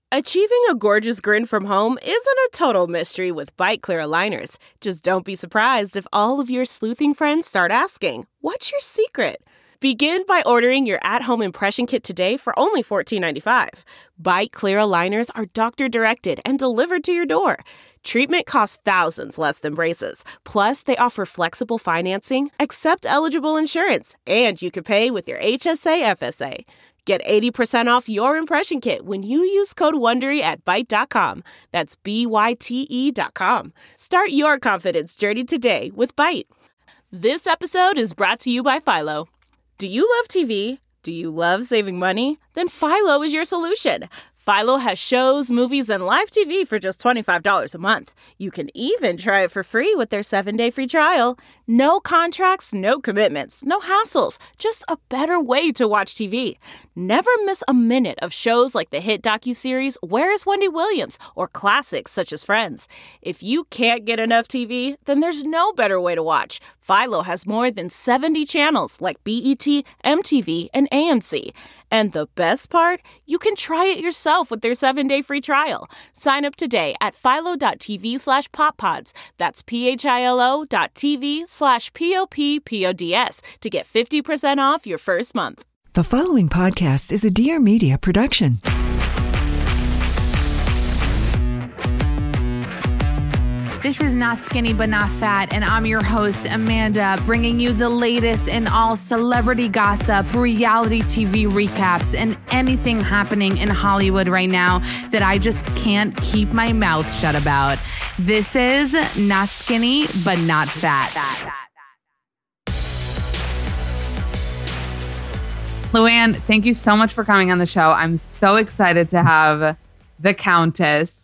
Achieving a gorgeous grin from home isn't a total mystery with Byte Clear aligners. Just don't be surprised if all of your sleuthing friends start asking, "What's your secret?" Begin by ordering your at-home impression kit today for only $14.95. Byte Clear aligners are doctor-directed and delivered to your door. Treatment costs thousands less than braces. Plus, they offer flexible financing, accept eligible insurance, and you can pay with your HSA FSA. Get 80% off your impression kit when you use code WONDERY at Byte.com. That's BYTE.com. Start your confidence journey today with Byte. This episode is brought to you by Philo. Do you love TV? Do you love saving money? Then Philo is your solution. Philo has shows, movies, and live TV for just $25 a month. You can even try it for free with their 7-day free trial. No contracts, no commitments, no hassles, just a better way to watch TV. Never miss a minute of shows like the hit docuseries Where is Wendy Williams? Or classics such as Friends. If you can't get enough TV, then there's no better way to watch. Philo has more than 70 channels like BET, MTV, and AMC. And the best part? You can try it yourself with their 7-day free trial. Sign up today at philo.tv/poppods. That's philo.tv/POPPODS to get 50% off your first month. The following podcast is a Dear Media production. This is Not Skinny But Not Fat, and I'm your host, Amanda, bringing you the latest in all celebrity gossip, reality TV recaps, and anything happening in Hollywood right now that I just can't keep my mouth shut about. This is Not Skinny But Not Fat. Luann, thank you so much for coming on the show. I'm so excited to have the Countess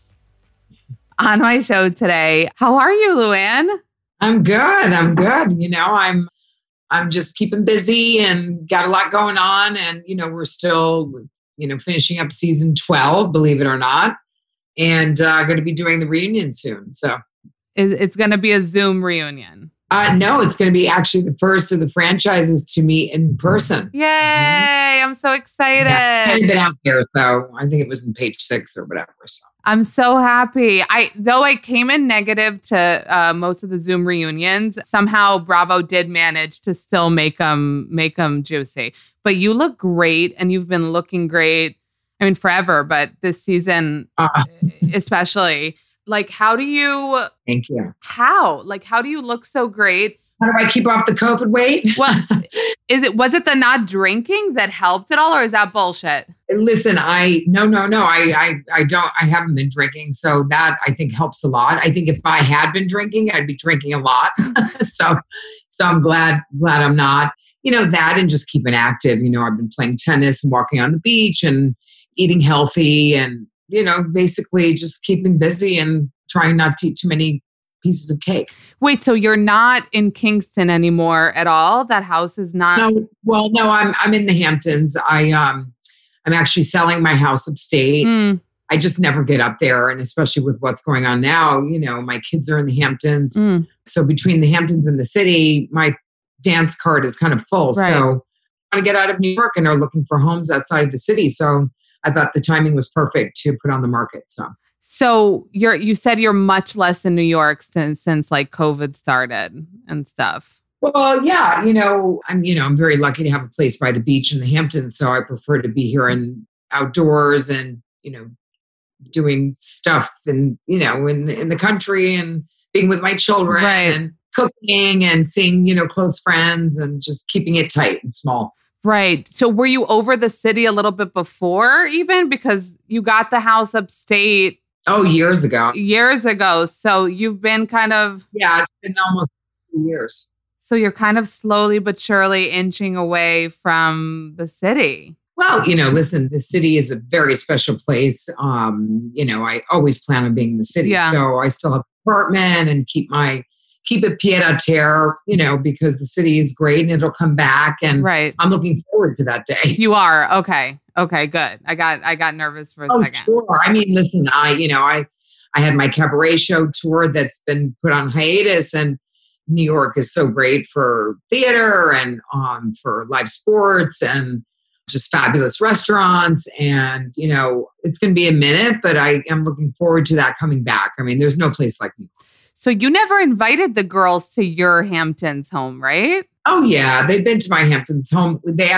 on my show today. How are you, Luann? I'm good. You know, I'm just keeping busy and got a lot going on. And, you know, we're still, finishing up season 12, believe it or not, and going to be doing the reunion soon. So it's going to be a Zoom reunion. No, it's going to be actually the first of the franchises to meet in person. Yay. Mm-hmm. I'm so excited. Yeah, it's kind of been out there. So I think it was in page 6 or whatever. So I'm so happy. Though I came in negative to most of the Zoom reunions, somehow Bravo did manage to still make them juicy. But you look great, and you've been looking great. I mean, forever, but this season especially. Like, how do you? Thank you. How do you look so great? How do I keep off the COVID weight? Well, was it the not drinking that helped at all, or is that bullshit? Listen, no. I haven't been drinking. So that I think helps a lot. I think if I had been drinking, I'd be drinking a lot. so I'm glad I'm not, that, and just keeping active. I've been playing tennis and walking on the beach and eating healthy and, basically just keeping busy and trying not to eat too many pieces of cake. Wait, so you're not in Kingston anymore at all? That house is not? No, I'm in the Hamptons. I'm actually selling my house upstate. I just never get up there. And especially with what's going on now, my kids are in the Hamptons. So between the Hamptons and the city, my dance card is kind of full. Right. So I want to get out of New York and are looking for homes outside of the city. So I thought the timing was perfect to put on the market. So you said you're much less in New York since like COVID started and stuff. Well, yeah, I'm very lucky to have a place by the beach in the Hamptons. So I prefer to be here and outdoors and, doing stuff and, in the country and being with my children and cooking and seeing, close friends and just keeping it tight and small. Right. So were you over the city a little bit before even? Because you got the house upstate. Oh, years ago. So you've been kind of... Yeah, it's been almost 2 years. So you're kind of slowly but surely inching away from the city. Well, listen, the city is a very special place. I always plan on being in the city. Yeah. So I still have an apartment and keep it pied-à-terre, because the city is great and it'll come back. And I'm looking forward to that day. You are? Okay, good. I got nervous for a second. Sure. I mean, listen, I had my cabaret show tour that's been put on hiatus, and New York is so great for theater and for live sports. And just fabulous restaurants. And, it's going to be a minute, but I am looking forward to that coming back. I mean, there's no place like New York. So you never invited the girls to your Hamptons home, right? Oh, yeah. They've been to my Hamptons home.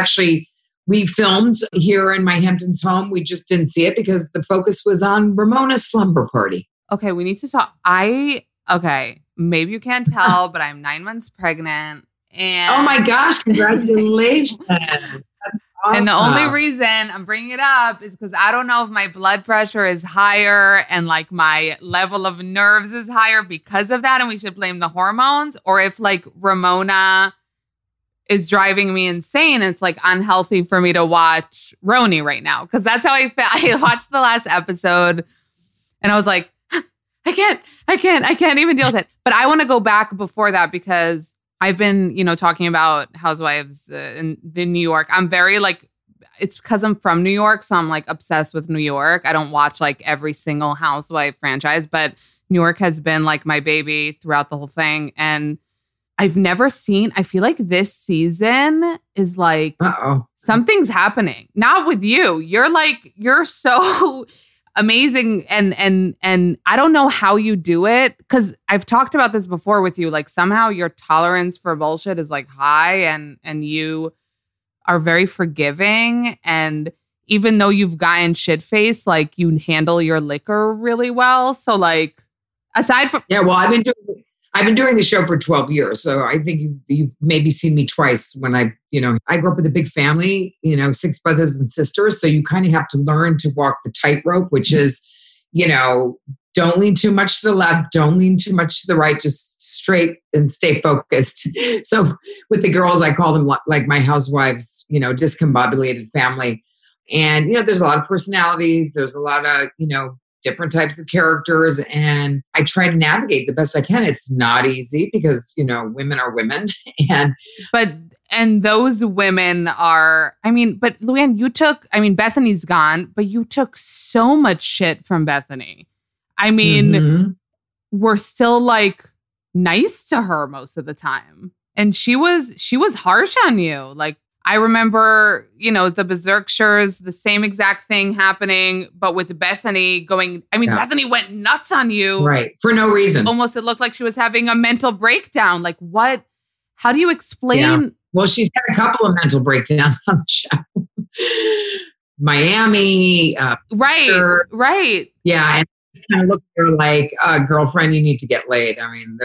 We filmed here in my Hamptons home. We just didn't see it because the focus was on Ramona's slumber party. Okay, we need to talk. Okay, maybe you can't tell, but I'm 9 months pregnant. And oh my gosh, congratulations. That's awesome. And the only reason I'm bringing it up is because I don't know if my blood pressure is higher and like my level of nerves is higher because of that. And we should blame the hormones, or if like Ramona is driving me insane. It's like unhealthy for me to watch Roni right now. Cause that's how I felt. I watched the last episode and I was like, I can't even deal with it. But I want to go back before that because I've been, talking about Housewives in New York. I'm very like, it's because I'm from New York. So I'm like obsessed with New York. I don't watch like every single Housewife franchise, but New York has been like my baby throughout the whole thing. And I've never seen, I feel like this season is like, something's happening. Not with you. You're so amazing. And I don't know how you do it. Cause I've talked about this before with you. Like somehow your tolerance for bullshit is like high and you are very forgiving. And even though you've gotten shit-faced, like you handle your liquor really well. So like aside from... Yeah, well, I've been doing the show for 12 years. So I think you've maybe seen me twice when I grew up with a big family, 6 brothers and sisters. So you kind of have to learn to walk the tightrope, which is, don't lean too much to the left, don't lean too much to the right, just straight and stay focused. So with the girls, I call them like my housewives, discombobulated family. And, there's a lot of personalities. There's a lot of, different types of characters. And I try to navigate the best I can. It's not easy because, women are women. And those women are, but Luann, Bethany's gone, but you took so much shit from Bethany. We're still like nice to her most of the time. And she was harsh on you. Like, I remember, the Berserkshires, the same exact thing happening, but with Bethany going, Bethany went nuts on you. Right. For no reason. Almost it looked like she was having a mental breakdown. Like what? How do you explain? Yeah. Well, she's had a couple of mental breakdowns on the show. Miami. Right. Yeah. And kind of look at her like, girlfriend, you need to get laid.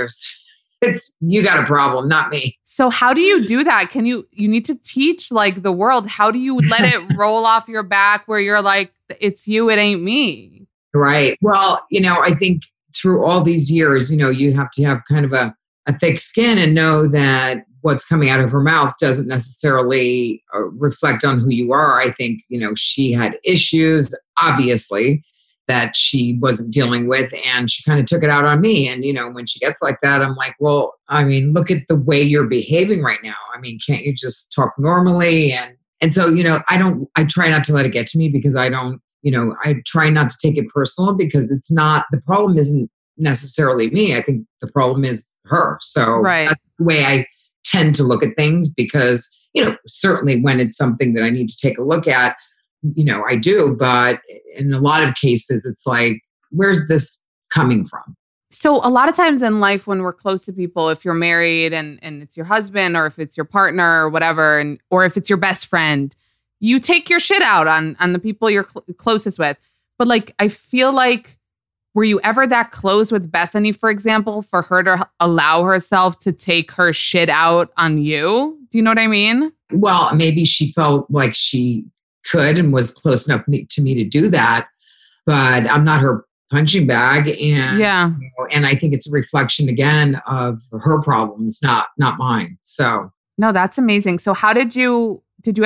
You got a problem, not me. So how do you do that? You need to teach like the world. How do you let it roll off your back where you're like, it's you, it ain't me? Right. Well, I think through all these years, you have to have kind of a thick skin and know that what's coming out of her mouth doesn't necessarily reflect on who you are. I think, she had issues, obviously, that she wasn't dealing with, and she kind of took it out on me. And, when she gets like that, I'm like, well, look at the way you're behaving right now. Can't you just talk normally? And so, I try not to let it get to me because I try not to take it personal because the problem isn't necessarily me. I think the problem is her. So that's the way I tend to look at things because, certainly when it's something that I need to take a look at, I do, but in a lot of cases, it's like, where's this coming from? So a lot of times in life, when we're close to people, if you're married and it's your husband or if it's your partner or whatever, or if it's your best friend, you take your shit out on the people you're closest with. But like, I feel like, were you ever that close with Bethany, for example, for her to allow herself to take her shit out on you? Do you know what I mean? Well, maybe she felt like she could and was close enough to me to do that, but I'm not her punching bag. And and I think it's a reflection again of her problems, not mine. So no, that's amazing. So how did you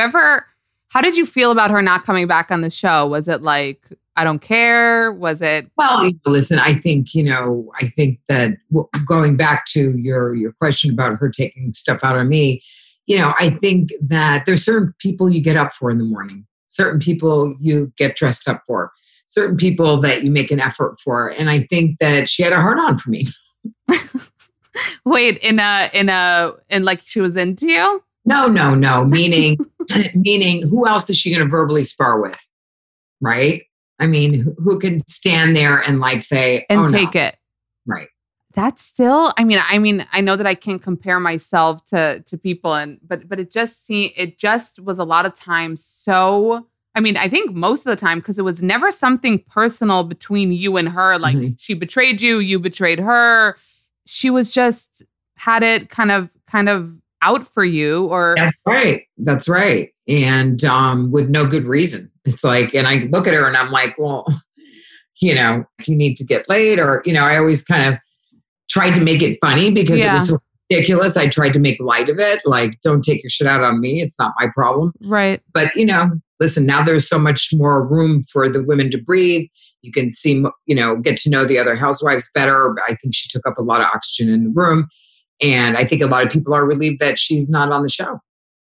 feel about her not coming back on the show? Was it like, I don't care? Was it? Well, listen, I think that going back to your question about her taking stuff out on me, I think that there's certain people you get up for in the morning, certain people you get dressed up for, certain people that you make an effort for. And I think that she had a hard on for me. Wait, in like she was into you? No. Meaning, meaning who else is she going to verbally spar with? Right? I mean, who can stand there and like say, and oh, take no. it? Right. That's still, I mean, I know that I can't compare myself to people but it just was a lot of times. So, I mean, I think most of the time, because it was never something personal between you and her. Like she betrayed you, you betrayed her. She was just had it kind of out for you, or That's right. And with no good reason. It's like, and I look at her and I'm like, well, you need to get laid, or, I always kind of tried to make it funny because it was so ridiculous. I tried to make light of it. Like, don't take your shit out on me. It's not my problem. Right. But, listen, now there's so much more room for the women to breathe. You can see, get to know the other housewives better. I think she took up a lot of oxygen in the room. And I think a lot of people are relieved that she's not on the show.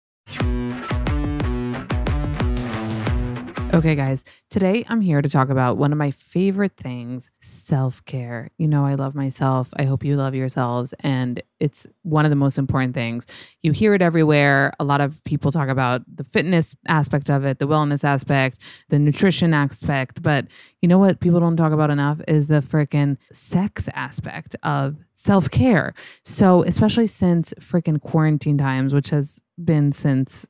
Okay, guys, today I'm here to talk about one of my favorite things, self-care. I love myself. I hope you love yourselves. And it's one of the most important things. You hear it everywhere. A lot of people talk about the fitness aspect of it, the wellness aspect, the nutrition aspect. But you know what people don't talk about enough is the freaking sex aspect of self-care. So especially since freaking quarantine times, which has been since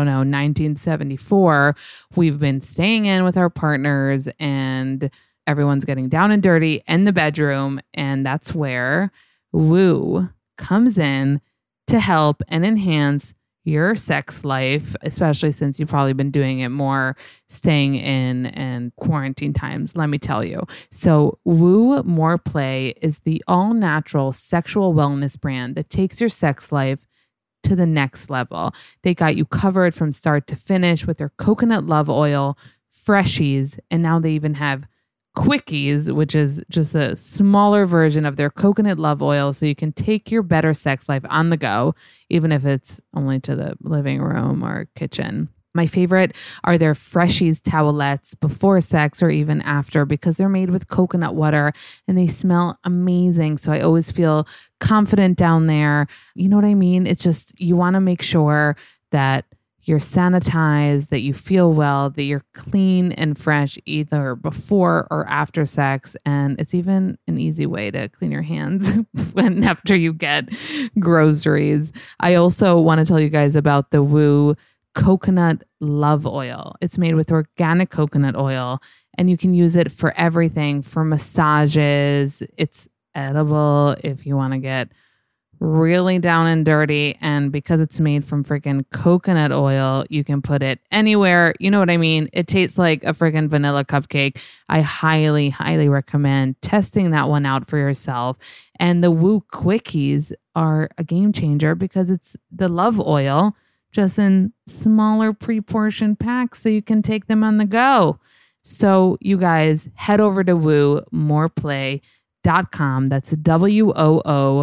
1974, we've been staying in with our partners and everyone's getting down and dirty in the bedroom. And that's where Woo comes in to help and enhance your sex life, especially since you've probably been doing it more staying in and quarantine times, let me tell you. So Woo More Play is the all-natural sexual wellness brand that takes your sex life to the next level. They got you covered from start to finish with their coconut love oil, freshies, and now they even have quickies, which is just a smaller version of their coconut love oil, so you can take your better sex life on the go, even if it's only to the living room or kitchen. My favorite are their Freshies towelettes before sex or even after, because they're made with coconut water and they smell amazing. So I always feel confident down there. You know what I mean? It's just, you want to make sure that you're sanitized, that you feel well, that you're clean and fresh either before or after sex. And it's even an easy way to clean your hands after you get groceries. I also want to tell you guys about the Woo Coconut Love Oil. It's made with organic coconut oil and you can use it for everything, for massages. It's edible if you want to get really down and dirty. And because it's made from freaking coconut oil, you can put it anywhere. You know what I mean? It tastes like a freaking vanilla cupcake. I highly, highly recommend testing that one out for yourself. And the Woo Quickies are a game changer because it's the love oil, just in smaller pre-portioned packs so you can take them on the go. So you guys head over to woomoreplay.com. That's WOO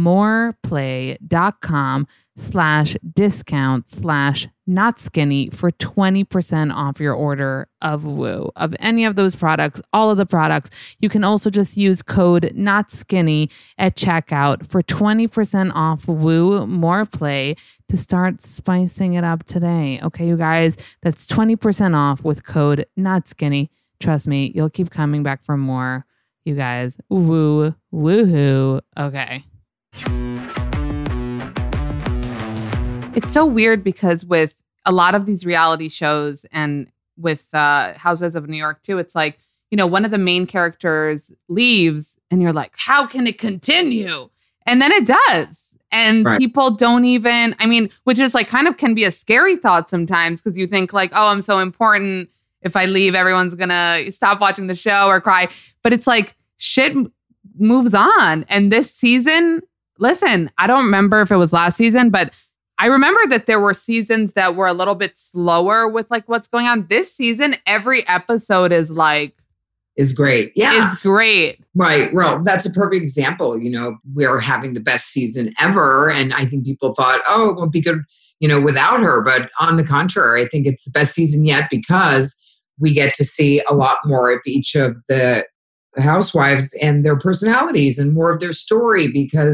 moreplay.com/discount/notskinny for 20% off your order of Woo, of any of those products, all of the products. You can also just use code NOTSKINNY at checkout for 20% off Woo More Play to start spicing it up today. Okay, you guys, that's 20% off with code NOTSKINNY. Trust me, you'll keep coming back for more. You guys, woo, woohoo. Okay. It's so weird because with a lot of these reality shows and with Housewives of New York too, it's like, one of the main characters leaves and you're like, how can it continue? And then it does. And people don't even, which is like kind of can be a scary thought sometimes because you think like, oh, I'm so important. If I leave, everyone's going to stop watching the show or cry. But it's like shit moves on. And this season, listen, I don't remember if it was last season, but I remember that there were seasons that were a little bit slower with like what's going on. This season, every episode is great. Yeah. Is great. Right. Well, that's a perfect example. We're having the best season ever. And I think people thought, oh, it won't be good, without her. But on the contrary, I think it's the best season yet because we get to see a lot more of each of the housewives and their personalities and more of their story because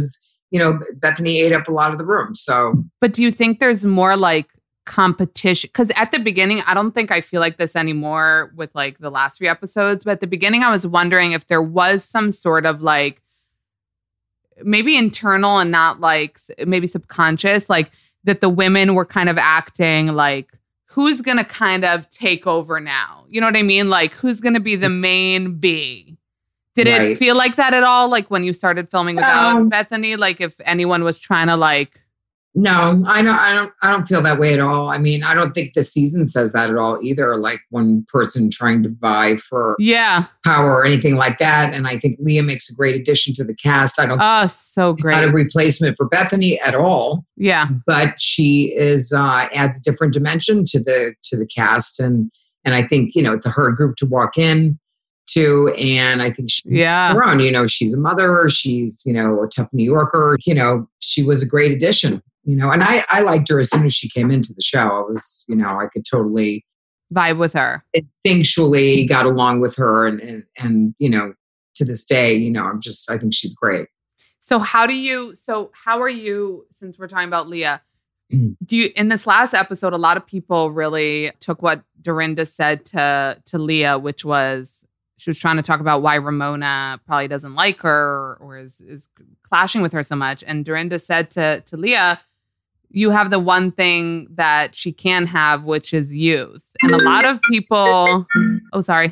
Bethany ate up a lot of the room. So, but do you think there's more like competition? Because at the beginning, I don't think I feel like this anymore with like the last 3 episodes, but at the beginning I was wondering if there was some sort of like maybe internal and not like maybe subconscious, like that the women were kind of acting like, who's going to kind of take over now? You know what I mean? Like, who's going to be the main bee? Did it feel like that at all? Like when you started filming without Bethany, like if anyone was trying to like... No, I don't feel that way at all. I mean, I don't think the season says that at all either. Like one person trying to vie for power or anything like that. And I think Leah makes a great addition to the cast. So great. Not a replacement for Bethany at all. Yeah, but she is adds a different dimension to the cast, and I think it's a hard group to walk in to, and I think she's her own. She's a mother. She's a tough New Yorker. She was a great addition. And I liked her as soon as she came into the show. I was, I could totally vibe with her. Instinctually got along with her. And to this day, I think she's great. So how are you, since we're talking about Leah, in this last episode, a lot of people really took what Dorinda said to Leah, which was, she was trying to talk about why Ramona probably doesn't like her or is clashing with her so much. And Dorinda said to Leah, you have the one thing that she can have, which is youth. And a lot of people... Oh, sorry.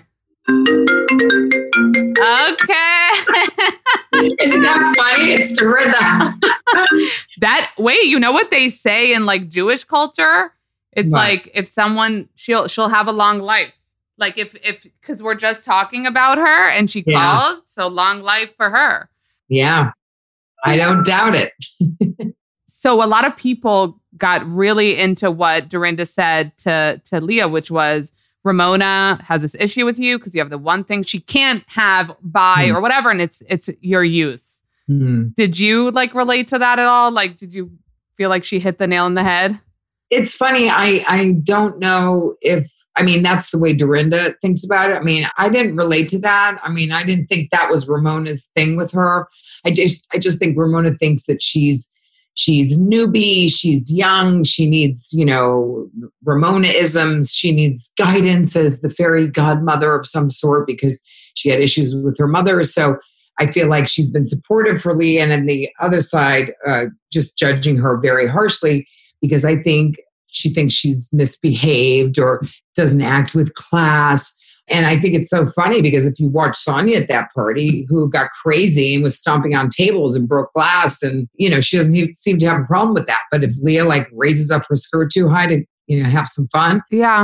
Okay. Isn't that funny? It's Dorinda. Wait, you know what they say in like Jewish culture? It's like if someone, she'll have a long life. Like if because we're just talking about her and she called, so long life for her. Yeah, I don't doubt it. So a lot of people got really into what Dorinda said to Leah, which was Ramona has this issue with you because you have the one thing she can't have or whatever, and it's your youth. Did you like relate to that at all? Like, did you feel like she hit the nail on the head? It's funny. I don't know that's the way Dorinda thinks about it. I mean, I didn't relate to that. I mean, I didn't think that was Ramona's thing with her. I just think Ramona thinks that she's a newbie. She's young. She needs, Ramona-isms. She needs guidance as the fairy godmother of some sort because she had issues with her mother. So I feel like she's been supportive for Leah, and on the other side, just judging her very harshly because I think she thinks she's misbehaved or doesn't act with class. And I think it's so funny because if you watch Sonia at that party, who got crazy and was stomping on tables and broke glass, and, she doesn't even seem to have a problem with that. But if Leah like raises up her skirt too high to, have some fun,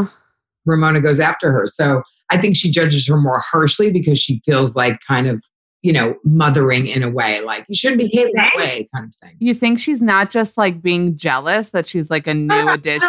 Ramona goes after her. So I think she judges her more harshly because she feels like kind of, mothering in a way, like you shouldn't behave that way kind of thing. You think she's not just like being jealous that she's like a new addition?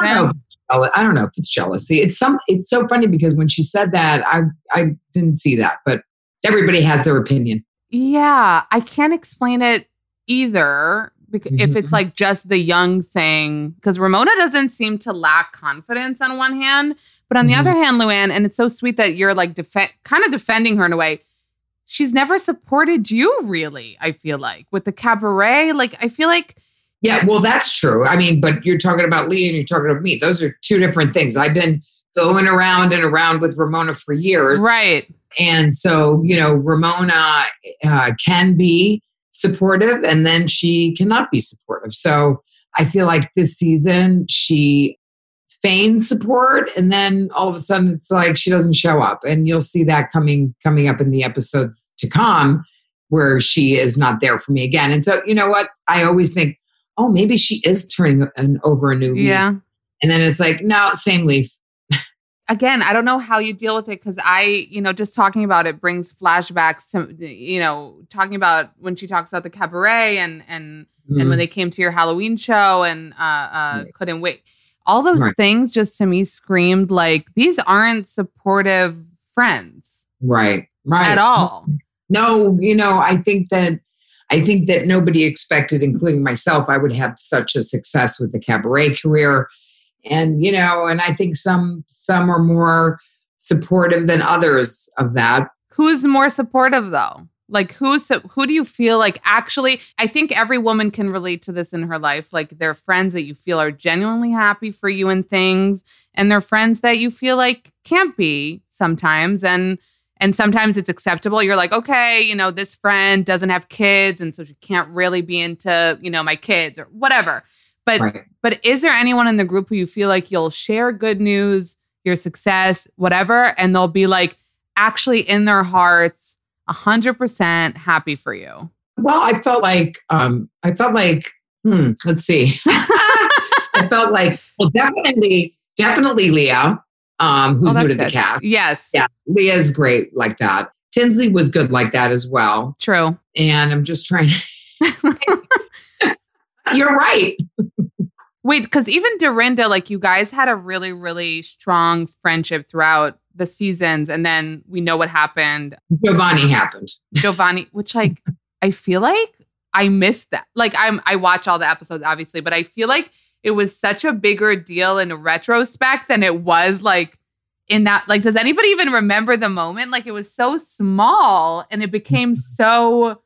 I don't know if it's jealousy. It's so funny because when she said that, I didn't see that, but everybody has their opinion. Yeah, I can't explain it either. Because if it's like just the young thing, because Ramona doesn't seem to lack confidence on one hand, but on the other hand, Luann, and it's so sweet that you're like kind of defending her in a way. She's never supported you really, I feel like, with the cabaret. Like, I feel like... Yeah, well, that's true. I mean, but you're talking about Leah and you're talking about me. Those are two different things. I've been going around and around with Ramona for years. Right. And so, Ramona can be supportive and then she cannot be supportive. So I feel like this season she feigns support and then all of a sudden it's like she doesn't show up. And you'll see that coming up in the episodes to come where she is not there for me again. And so, you know what? I always think, oh, maybe she is turning over a new leaf. Yeah. And then it's like, no, same leaf. Again, I don't know how you deal with it because just talking about it brings flashbacks to, talking about when she talks about the cabaret and when they came to your Halloween show and couldn't wait. All those things just to me screamed like these aren't supportive friends. Right. At all. No, I think that nobody expected, including myself, I would have such a success with the cabaret career. And, and I think some are more supportive than others of that. Who's more supportive though? Like who do you feel like actually, I think every woman can relate to this in her life. Like there are friends that you feel are genuinely happy for you and things, and they're friends that you feel like can't be sometimes. And sometimes it's acceptable. You're like, okay, you know, this friend doesn't have kids, and so she can't really be into, you know, my kids or whatever. But is there anyone in the group who you feel like you'll share good news, your success, whatever, and they'll be like actually in their hearts 100% happy for you? Well, I felt like, let's see. I felt like, well, definitely Leah, who's new to the cast. Yes. Yeah. Leah's great like that. Tinsley was good like that as well. True. And I'm just trying to, you're right. Wait, because even Dorinda, like you guys had a really, really strong friendship throughout the seasons, and then we know what happened. Giovanni, which like I feel like I missed that. Like I watch all the episodes obviously, but I feel like it was such a bigger deal in retrospect than it was like in that. Like, does anybody even remember the moment? Like it was so small and it became so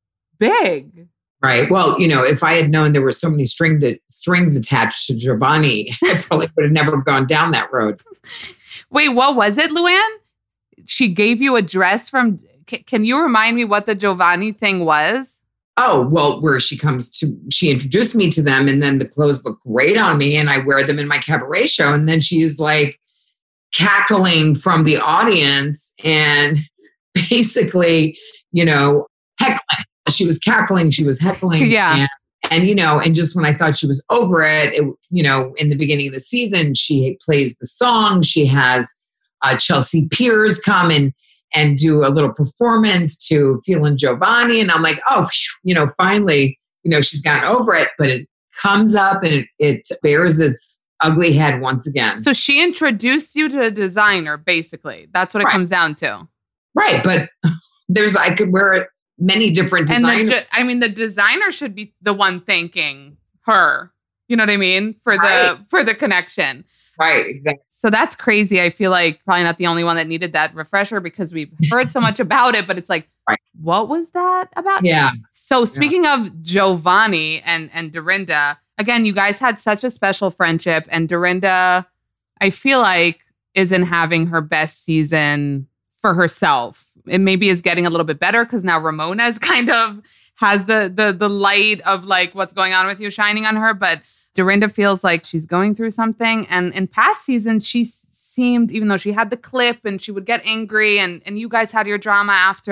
big. Right. Well, you know, if I had known there were so many strings attached to Giovanni, I probably would have never gone down that road. Wait, what was it, Luann? She gave you a dress from... Can you remind me what the Giovanni thing was? Oh, well, where she introduced me to them, and then the clothes look great on me, and I wear them in my cabaret show. And then she's like cackling from the audience and basically, you know, heckling. She was cackling, she was heckling. Yeah. And, you know, and just when I thought she was over it, you know, in the beginning of the season, she plays the song. She has Chelsea Piers come and do a little performance to Feelin' Giovanni. And I'm like, oh, you know, finally, you know, she's gotten over it. But it comes up and it bears its ugly head once again. So she introduced you to a designer, basically. That's what it comes down to. Right. But I could wear it many different designers. And the designer should be the one thanking her. You know what I mean? For the connection. Right, exactly. So that's crazy. I feel like probably not the only one that needed that refresher because we've heard so much about it, but it's like, what was that about? Yeah. So speaking of Giovanni and Dorinda, again, you guys had such a special friendship, and Dorinda, I feel like, isn't having her best season for herself. It maybe is getting a little bit better because now Ramona's kind of has the light of like what's going on with you shining on her. But Dorinda feels like she's going through something. And in past seasons, she seemed, even though she had the clip and she would get angry and you guys had your drama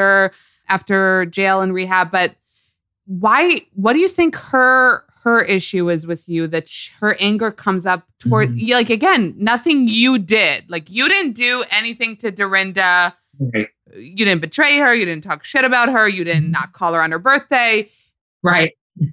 after jail and rehab. But what do you think her issue is with you, that her anger comes up toward, like, again, nothing you did. Like, you didn't do anything to Dorinda. Right. You didn't betray her. You didn't talk shit about her. You did not call her on her birthday. Right.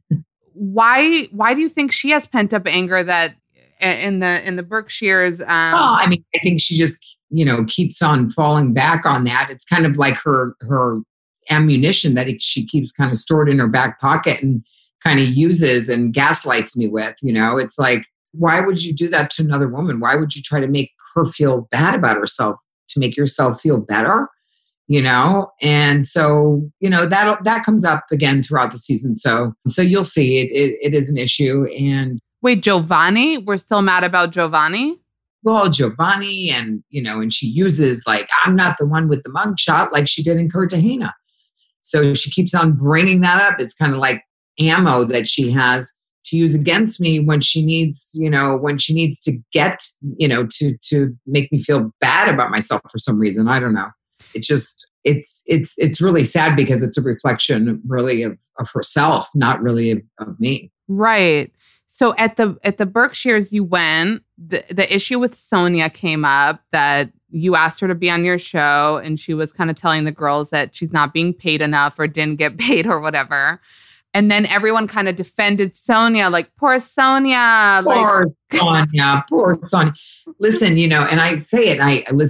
Why do you think she has pent up anger that in the Berkshires? Well, I mean, I think she just, you know, keeps on falling back on that. It's kind of like her ammunition that she keeps kind of stored in her back pocket and kind of uses and gaslights me with, you know. It's like, why would you do that to another woman? Why would you try to make her feel bad about herself to make yourself feel better? You know? And so, you know, that comes up again throughout the season. So you'll see it is an issue. And wait, Giovanni? We're still mad about Giovanni? Well, Giovanni, and, you know, and she uses like, I'm not the one with the mugshot, like she did in Cartagena. So she keeps on bringing that up. It's kind of like ammo that she has to use against me when she needs to get, you know, to make me feel bad about myself for some reason. I don't know. It's just, it's really sad because it's a reflection really of herself, not really of me. Right. So at the Berkshires you went, the issue with Sonia came up, that you asked her to be on your show and she was kind of telling the girls that she's not being paid enough or didn't get paid or whatever. And then everyone kind of defended Sonia, like, poor Sonia. Poor Sonia. Listen, you know, and I say it,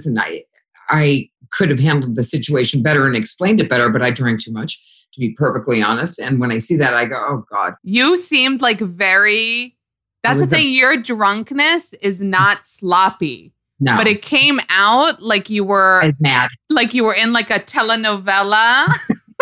I could have handled the situation better and explained it better, but I drank too much, to be perfectly honest. And when I see that, I go, oh God. You seemed like that's the thing, your drunkenness is not sloppy. No. But it came out like you were I was mad. Like you were in like a telenovela.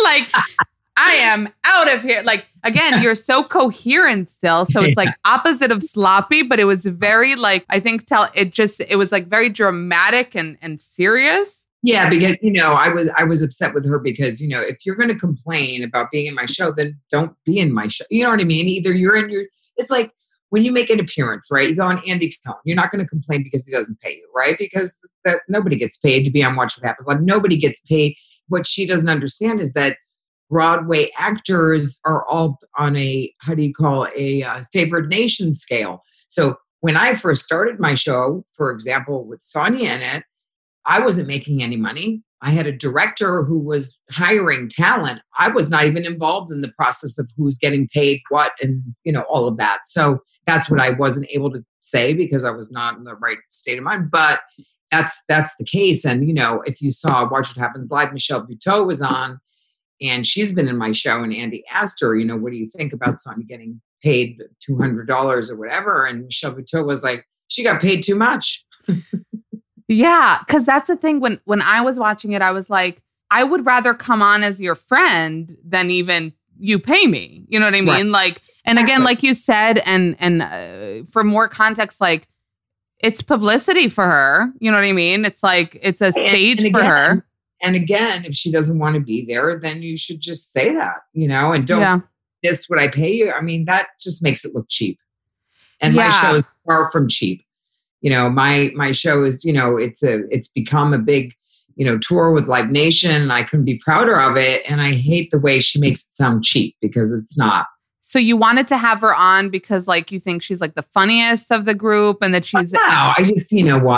Like, I am out of here. Like, again, you're so coherent still. So it's like opposite of sloppy, but it was very like, I think it was like very dramatic and serious. Yeah, because, I was upset with her because, if you're going to complain about being in my show, then don't be in my show. You know what I mean? Either it's like when you make an appearance, right? You go on Andy Cohen, you're not going to complain because he doesn't pay you, right? Because nobody gets paid to be on Watch What Happens. Like nobody gets paid. What she doesn't understand is that Broadway actors are all on a favored nation scale. So when I first started my show, for example, with Sonia in it, I wasn't making any money. I had a director who was hiring talent. I was not even involved in the process of who's getting paid what and, all of that. So that's what I wasn't able to say because I was not in the right state of mind. But that's the case. And, if you saw Watch What Happens Live, Michelle Buteau was on and she's been in my show and Andy asked her, what do you think about Sonia getting paid $200 or whatever? And Michelle Buteau was like, she got paid too much. Yeah, because that's the thing. When I was watching it, I was like, I would rather come on as your friend than even you pay me. You know what I mean? Right. Like, and again, like you said, and for more context, like it's publicity for her. You know what I mean? It's like it's a stage for her. And again, if she doesn't want to be there, then you should just say that. And don't this what I pay you. I mean, that just makes it look cheap. And my show is far from cheap. My show is, it's become a big, tour with Live Nation and I couldn't be prouder of it. And I hate the way she makes it sound cheap because it's not. So you wanted to have her on because like, you think she's like the funniest of the group and that she's. No, I just,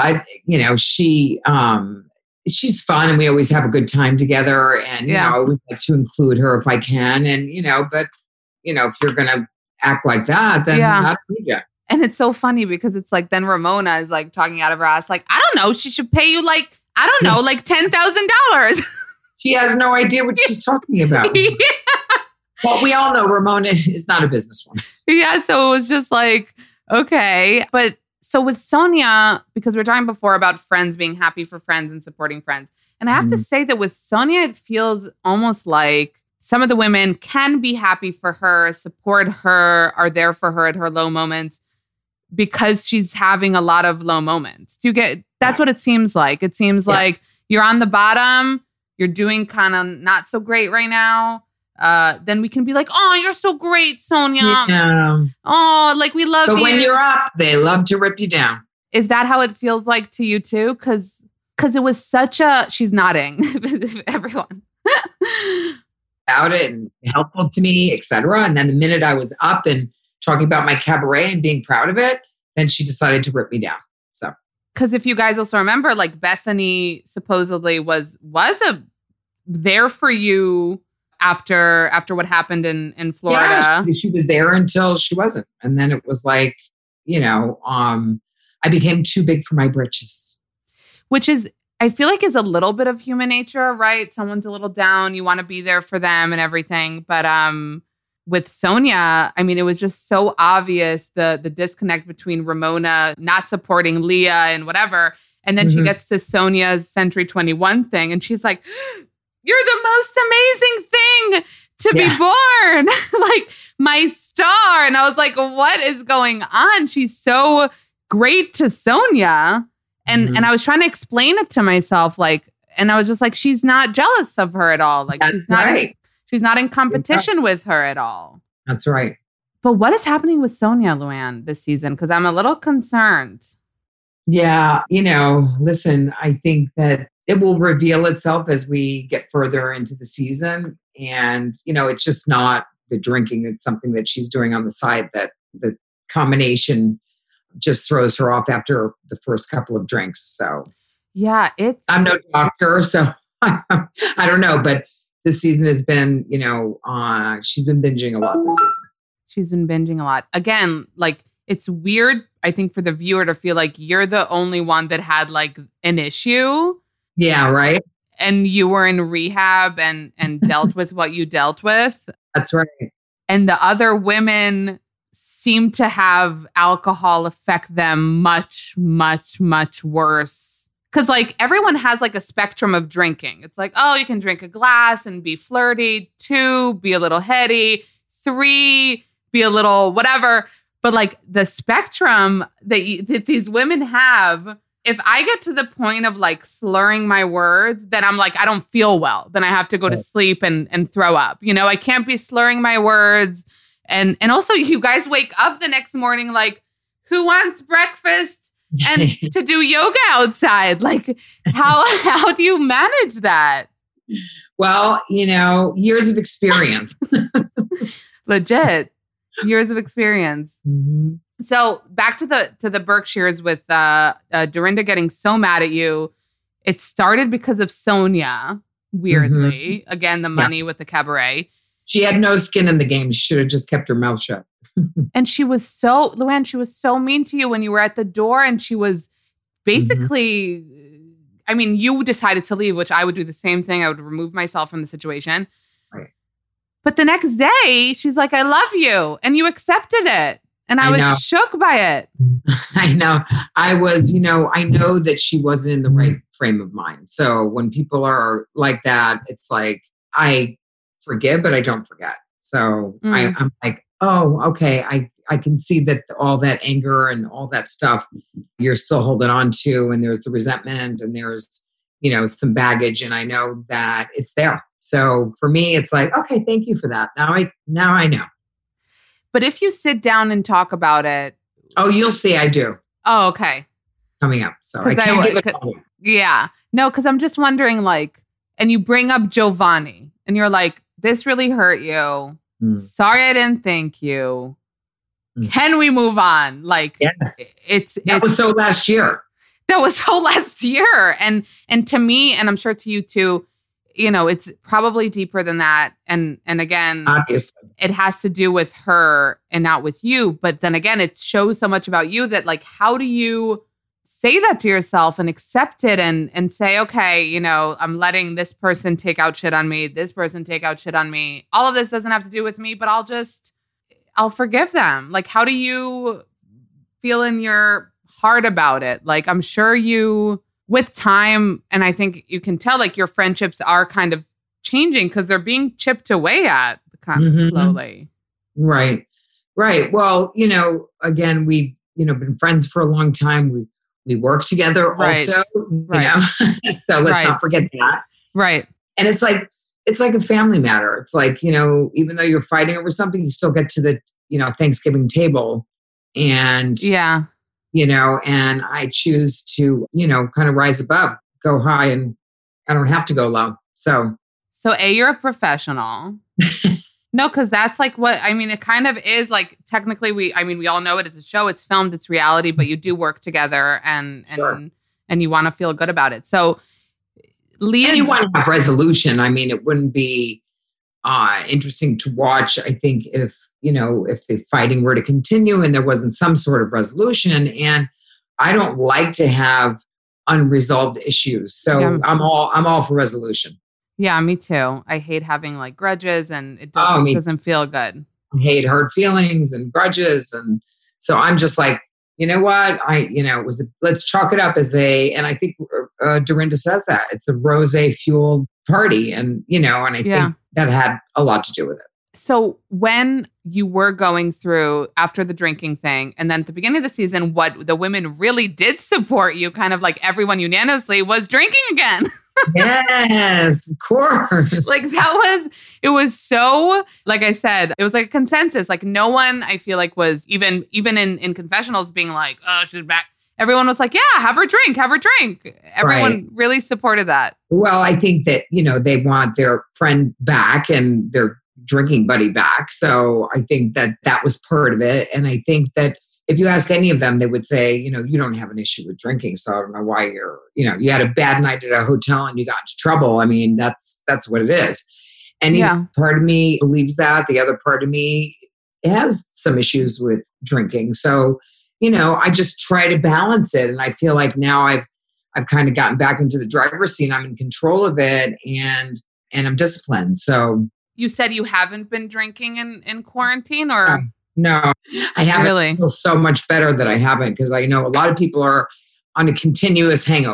she's fun and we always have a good time together. And, I always like to include her if I can. And, but, if you're going to act like that, then not you. And it's so funny because it's like then Ramona is like talking out of her ass, like, I don't know, she should pay you like, I don't know, like $10,000. She has no idea what she's talking about. Yeah. Well, we all know Ramona is not a businesswoman. Yeah, so it was just like, okay. But so with Sonia, because we were talking before about friends being happy for friends and supporting friends. And I have to say that with Sonia, it feels almost like some of the women can be happy for her, support her, are there for her at her low moments. Because she's having a lot of low moments. That's what it seems like. It seems like you're on the bottom, you're doing kind of not so great right now. Then we can be like, oh, you're so great, Sonia. Yeah. Oh, like we love you. But when you're up, they love to rip you down. Is that how it feels like to you too? Because it was she's nodding, everyone. About it and helpful to me, etc. And then the minute I was up and talking about my cabaret and being proud of it, then she decided to rip me down. So, because if you guys also remember, like Bethany supposedly was there for you after what happened in Florida. Yeah, she was there until she wasn't, and then it was like, I became too big for my britches. Which is, I feel like, is a little bit of human nature, right? Someone's a little down, you want to be there for them and everything, but with Sonia, I mean, it was just so obvious the disconnect between Ramona not supporting Leah and whatever. And then she gets to Sonia's Century 21 thing and she's like, you're the most amazing thing to be born. Like my star. And I was like, what is going on? She's so great to Sonia. And I was trying to explain it to myself, like, and I was just like, she's not jealous of her at all. Like she's not right. She's not in competition with her at all. That's right. But what is happening with Sonia, Luann, this season? Because I'm a little concerned. Yeah. Listen, I think that it will reveal itself as we get further into the season. And, it's just not the drinking. It's something that she's doing on the side that the combination just throws her off after the first couple of drinks. So, yeah, I'm no doctor, so I don't know. But this season has been, she's been binging a lot this season. She's been binging a lot. Again, like, it's weird, I think, for the viewer to feel like you're the only one that had, like, an issue. Yeah, right. And you were in rehab and dealt with what you dealt with. That's right. And the other women seem to have alcohol affect them much, much, much worse Because like everyone has like a spectrum of drinking. It's like, oh, you can drink a glass and be flirty. 2, be a little heady. 3, be a little whatever. But like the spectrum that these women have, if I get to the point of like slurring my words, then I'm like, I don't feel well. Then I have to go to sleep and throw up. You know, I can't be slurring my words. And also you guys wake up the next morning like, who wants breakfast? And to do yoga outside, like how do you manage that? Well, you know, years of experience. Legit, years of experience. Mm-hmm. So back to the Berkshires with Dorinda getting so mad at you. It started because of Sonia. Weirdly, again, the money with the cabaret. She had no skin in the game. She should have just kept her mouth shut. And Luann, she was so mean to you when you were at the door, and she was basically, I mean, you decided to leave, which I would do the same thing. I would remove myself from the situation. Right. But the next day, she's like, I love you. And you accepted it. And I was shook by it. I know. I was, you know, I know that she wasn't in the right frame of mind. So when people are like that, it's like, I forgive, but I don't forget. So I'm like, oh, okay. I can see that all that anger and all that stuff you're still holding on to. And there's the resentment and there's, you know, some baggage. And I know that it's there. So for me, it's like, okay, thank you for that. Now I know. But if you sit down and talk about it. Oh, you'll see I do. Oh, okay. Coming up. So I can't give it all. Yeah. No, because I'm just wondering, like, and you bring up Giovanni and you're like, this really hurt you. Sorry I didn't thank you. Can we move on? Like, yes. That was so last year. That was so last year. And to me, and I'm sure to you too, you know, it's probably deeper than that. And again, obviously, it has to do with her and not with you. But then again, it shows so much about you that, like, how do you say that to yourself and accept it and say, okay, you know, I'm letting this person take out shit on me, this person take out shit on me. All of this doesn't have to do with me, but I'll forgive them. Like, how do you feel in your heart about it? Like, I'm sure you, with time, and I think you can tell, like, your friendships are kind of changing because they're being chipped away at kind of slowly. Right. Well, you know, again, we've, you know, been friends for a long time. We work together also, you know, so let's not forget that. Right. And it's like a family matter. It's like, you know, even though you're fighting over something, you still get to the, you know, Thanksgiving table and, you know, and I choose to, you know, kind of rise above, go high, and I don't have to go low. So you're a professional. No, because that's like what, I mean, it kind of is like, technically we all know it. It's a show, it's filmed, it's reality, but you do work together and you want to feel good about it. So Leah. And you want to have resolution. I mean, it wouldn't be interesting to watch, I think, if the fighting were to continue and there wasn't some sort of resolution. And I don't like to have unresolved issues. So I'm all for resolution. Yeah, me too. I hate having like grudges and it doesn't feel good. I hate hurt feelings and grudges. And so I'm just like, you know what? Let's chalk it up as and I think Dorinda says that it's a rosé fueled party. And, you know, and I think that had a lot to do with it. So when you were going through after the drinking thing, and then at the beginning of the season, what the women really did support you, kind of like everyone unanimously, was drinking again. Yes, of course. Like it was so, like I said, it was like a consensus. Like no one, I feel like, was even in confessionals being like, oh, she's back. Everyone was like, yeah, have her drink. Everyone really supported that. Well, I think that, you know, they want their friend back and their drinking buddy back. So I think that was part of it. And I think that if you ask any of them, they would say, you know, you don't have an issue with drinking. So I don't know why you had a bad night at a hotel and you got into trouble. I mean, that's what it is. And part of me believes that. The other part of me has some issues with drinking. So, you know, I just try to balance it. And I feel like now I've kind of gotten back into the driver's seat. I'm in control of it and I'm disciplined. So you said you haven't been drinking in quarantine or? No, I haven't. Really? Feel so much better that I haven't, because I know a lot of people are on a continuous hangover.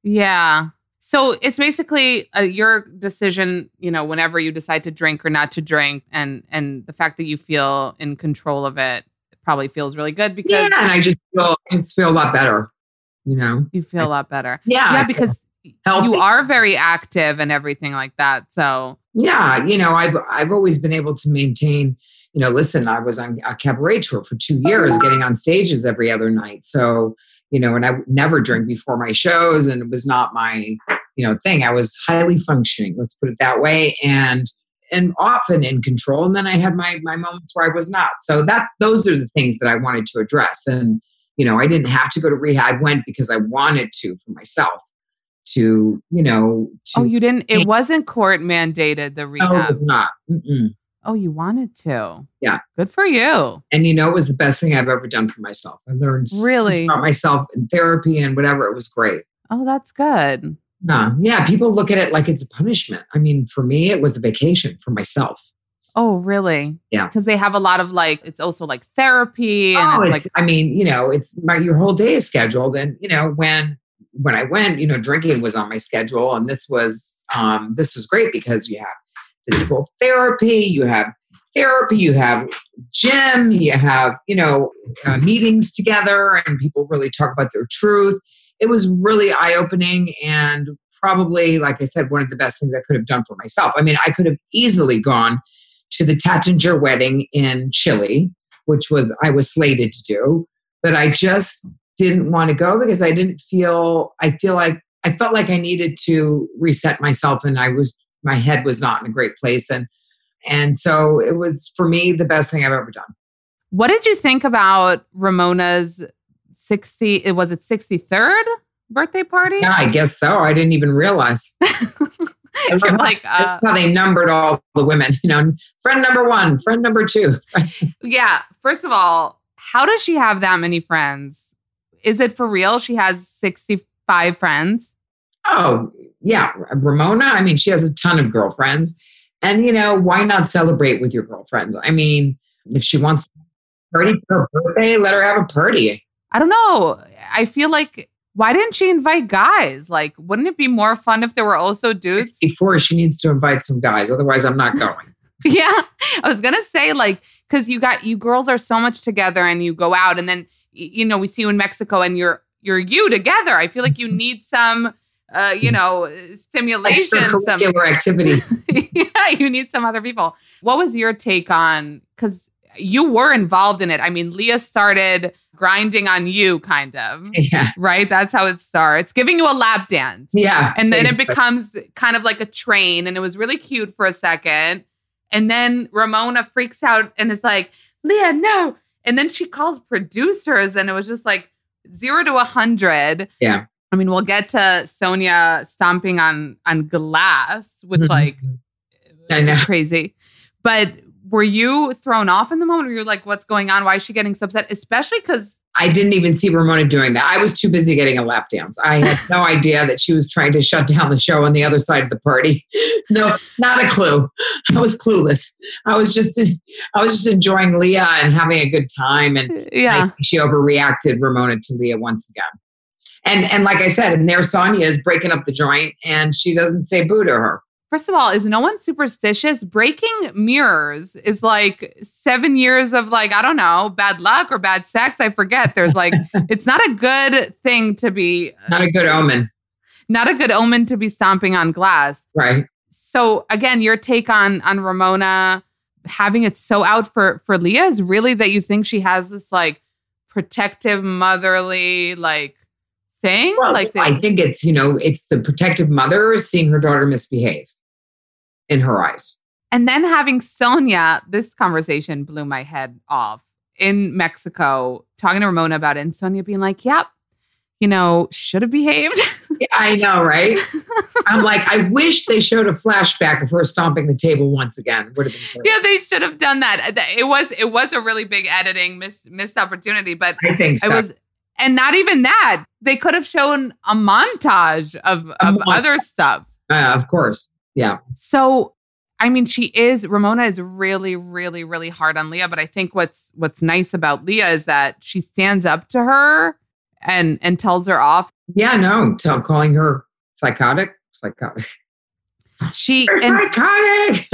Yeah. So it's basically your decision, whenever you decide to drink or not to drink, and the fact that you feel in control of it probably feels really good because and I just feel a lot better. You feel a lot better. Yeah, because healthy. You are very active and everything like that. So yeah, I've always been able to maintain. Listen, I was on a cabaret tour for 2 years, getting on stages every other night. So and I would never drink before my shows, and it was not my thing. I was highly functioning, let's put it that way, and often in control. And then I had my moments where I was not. So those are the things that I wanted to address. And I didn't have to go to rehab. I went because I wanted to for myself. To you didn't? It wasn't court mandated, the rehab. No, it was not. Mm-mm. Oh, you wanted to? Yeah. Good for you. And it was the best thing I've ever done for myself. I learned really about myself in therapy and whatever. It was great. Oh, that's good. Yeah. People look at it like it's a punishment. I mean, for me, it was a vacation for myself. Oh, really? Yeah. Because they have a lot of it's also like therapy. And it's your whole day is scheduled. And, when I went, drinking was on my schedule, and this was great because you have physical therapy, you have gym, you have, meetings together, and people really talk about their truth. It was really eye-opening, and probably, like I said, one of the best things I could have done for myself. I mean, I could have easily gone to the Tattinger wedding in Chile, which I was slated to do, but I just didn't want to go because I felt like I needed to reset myself, and my head was not in a great place. And so it was, for me, the best thing I've ever done. What did you think about Ramona's 63rd birthday party? Yeah, I guess so. I didn't even realize. That's how they numbered all the women, friend number 1, friend number 2. Yeah. First of all, how does she have that many friends? Is it for real? She has 65 friends? Oh, yeah. Ramona, I mean, she has a ton of girlfriends. And, why not celebrate with your girlfriends? I mean, if she wants to party for her birthday, let her have a party. I don't know. I feel like, why didn't she invite guys? Wouldn't it be more fun if there were also dudes? 64, she needs to invite some guys. Otherwise, I'm not going. Yeah. I was going to say, because you girls are so much together and you go out, and then, we see you in Mexico and you're you together. I feel like you need some, stimulation. Extracurricular activity. Yeah, you need some other people. What was your take on, because you were involved in it. I mean, Leah started grinding on you, kind of. Yeah. Right? That's how it starts. Giving you a lap dance. Yeah. And then it becomes kind of like a train, and it was really cute for a second. And then Ramona freaks out and is like, Leah, no. And then she calls producers, and it was just 0 to 100. Yeah. I mean, we'll get to Sonia stomping on glass, which I know, crazy. But were you thrown off in the moment? Were you like, what's going on? Why is she getting so upset? Especially because I didn't even see Ramona doing that. I was too busy getting a lap dance. I had no idea that she was trying to shut down the show on the other side of the party. No, not a clue. I was clueless. I was just enjoying Leah and having a good time. And yeah, she overreacted, Ramona, to Leah once again. And like I said, and there Sonia is breaking up the joint, and she doesn't say boo to her. First of all, is no one superstitious? Breaking mirrors is 7 years of I don't know, bad luck or bad sex. I forget. There's it's not a good thing to be. Not a good omen. Not a good omen to be stomping on glass. Right. So again, your take on Ramona having it so out for Leah is really that you think she has this protective, motherly thing? Well, I think it's, it's the protective mother seeing her daughter misbehave in her eyes. And then having Sonia, this conversation blew my head off in Mexico, talking to Ramona about it, and Sonia being like, yep, should have behaved. Yeah, I know, right? I'm like, I wish they showed a flashback of her stomping the table once again. Would have been great. Yeah, they should have done that. It was a really big editing missed opportunity, but I think so. And not even that. They could have shown a montage of other stuff. Of course. Yeah. So, I mean, Ramona is really, really, really hard on Leah. But I think what's nice about Leah is that she stands up to her and tells her off. Yeah, no, calling her psychotic. You're psychotic.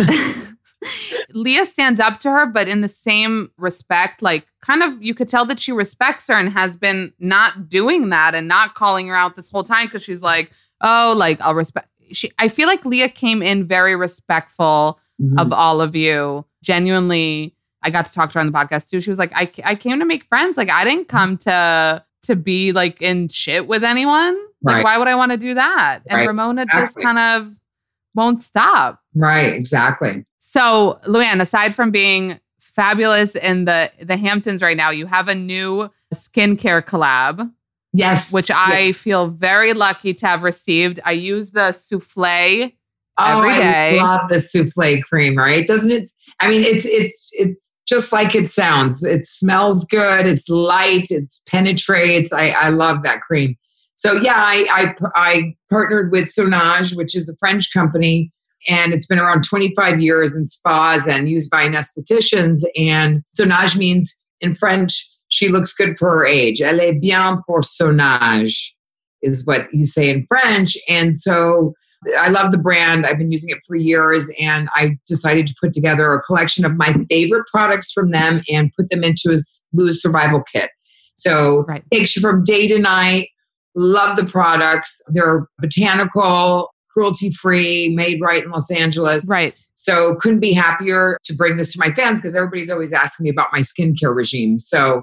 Leah stands up to her, but in the same respect, like kind of you could tell that she respects her and has been not doing that and not calling her out this whole time because she's like, oh, like I'll respect. I feel like Leah came in very respectful of all of you. Genuinely, I got to talk to her on the podcast too. She was like, I came to make friends. Like I didn't come to be like in shit with anyone. Like why would I want to do that? And Ramona just kind of won't stop. Right, exactly. So, Luann, aside from being fabulous in the Hamptons right now, you have a new skincare collab. Yes. Which I feel very lucky to have received. I use the souffle every day. I love the souffle cream, right? Doesn't it? I mean, it's just like it sounds. It smells good. It's light. It penetrates. I love that cream. So yeah, I partnered with Sonage, which is a French company. And it's been around 25 years in spas and used by anestheticians. And Sonage means in French, she looks good for her age. Elle est bien pour son âge is what you say in French. And so I love the brand. I've been using it for years. And I decided to put together a collection of my favorite products from them and put them into a Lose Survival Kit. So takes you from day to night. Love the products. They're botanical, cruelty-free, made right in Los Angeles. Right. So couldn't be happier to bring this to my fans because everybody's always asking me about my skincare regime. So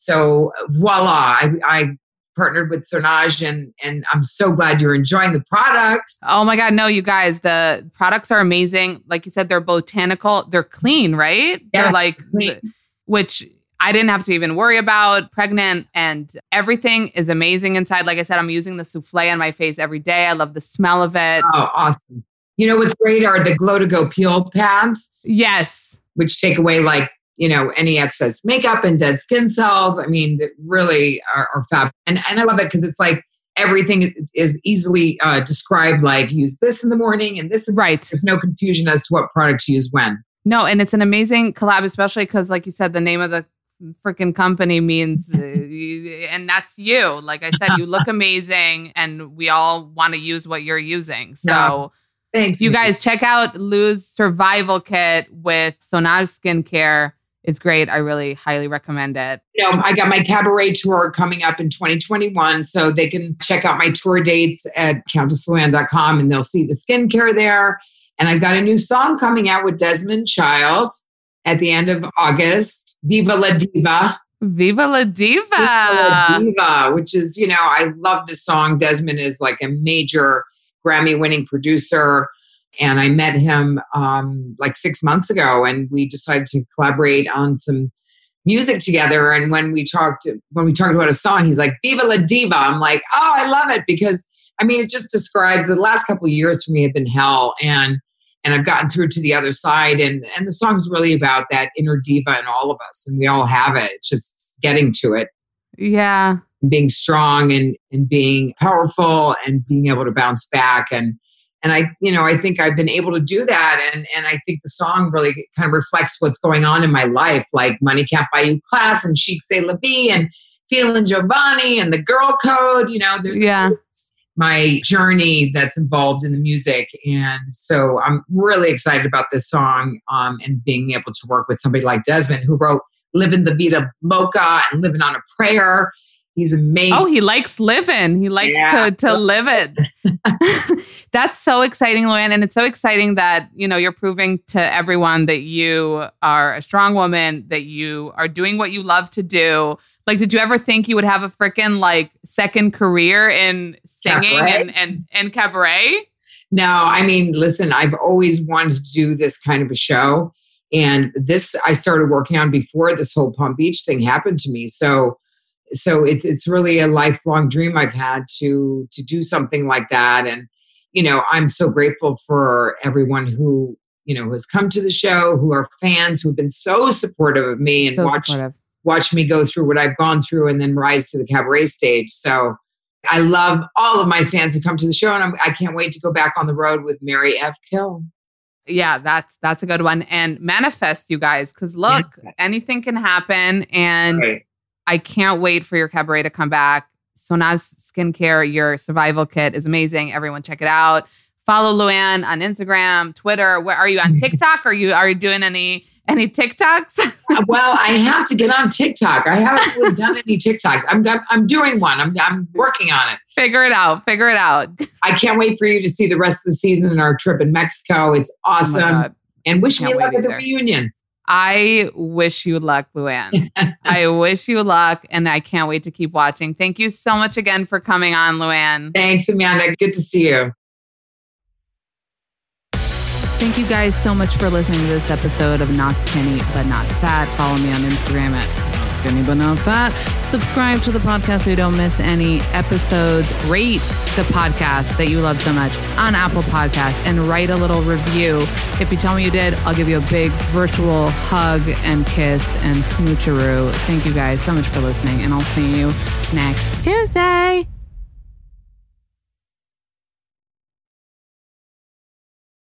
voila, I partnered with Sonage and I'm so glad you're enjoying the products. Oh my God. No, you guys, the products are amazing. Like you said, they're botanical. They're clean, right? Yes, they're like, clean. Which I didn't have to even worry about. Pregnant and everything is amazing inside. Like I said, I'm using the souffle on my face every day. I love the smell of it. Oh, awesome. You know what's great are the Glow to Go peel pads. Yes. Which take away any excess makeup and dead skin cells. I mean, they really are fab. And I love it because it's like everything is easily described, like use this in the morning and this. Right. There's no confusion as to what product to use when. No, and it's an amazing collab, especially because like you said, the name of the freaking company means, and that's you. Like I said, you look amazing and we all want to use what you're using. So thanks. You guys check out Lose Survival Kit with Sonage Skincare. It's great. I really highly recommend it. I got my cabaret tour coming up in 2021. So they can check out my tour dates at CountessLuann.com and they'll see the skincare there. And I've got a new song coming out with Desmond Child at the end of August. Viva la Diva. Viva la Diva. Viva la Diva, which is, I love this song. Desmond is like a major Grammy-winning producer. And I met him like 6 months ago and we decided to collaborate on some music together. And when we talked about a song, he's like, Viva la Diva. I'm like, oh, I love it because, it just describes the last couple of years for me have been hell. And I've gotten through to the other side. And the song's really about that inner diva in all of us. And we all have it. It's just getting to it. Yeah. Being strong and being powerful and being able to bounce back. And I think I've been able to do that. And I think the song really kind of reflects what's going on in my life, like Money Can't Buy You Class and Chic C'est La Vie and Feeling Giovanni and The Girl Code. There's my journey that's involved in the music. And so I'm really excited about this song and being able to work with somebody like Desmond who wrote Living the Vida Loca and Living on a Prayer. He's amazing. Oh, he likes living. He likes to live it. That's so exciting, Luann. And it's so exciting that, you're proving to everyone that you are a strong woman, that you are doing what you love to do. Like, did you ever think you would have a freaking second career in singing and cabaret? No, listen, I've always wanted to do this kind of a show. And this I started working on before this whole Palm Beach thing happened to me. So it's really a lifelong dream I've had to do something like that. And, I'm so grateful for everyone who, has come to the show, who are fans, who've been so supportive of me and watch me go through what I've gone through and then rise to the cabaret stage. So I love all of my fans who come to the show and I can't wait to go back on the road with Mary F. Kill. Yeah, that's a good one. And manifest, you guys, because look, anything can happen. And I can't wait for your cabaret to come back. Sonaz Skincare, your survival kit is amazing. Everyone check it out. Follow Luann on Instagram, Twitter. Where are you on TikTok? Are you doing any TikToks? Well, I have to get on TikTok. I haven't really done any TikToks. I'm doing one. I'm working on it. Figure it out. I can't wait for you to see the rest of the season and our trip in Mexico. It's awesome. And wish me luck at the reunion. I wish you luck, Luann. I wish you luck, and I can't wait to keep watching. Thank you so much again for coming on, Luann. Thanks, Amanda. Good to see you. Thank you guys so much for listening to this episode of Not Skinny But Not Fat. Follow me on Instagram at Not Skinny But Not Fat. Subscribe to the podcast so you don't miss any episodes. Rate the podcast that you love so much on Apple Podcasts and write a little review. If you tell me you did, I'll give you a big virtual hug and kiss and smoocheroo. Thank you guys so much for listening, and I'll see you next Tuesday.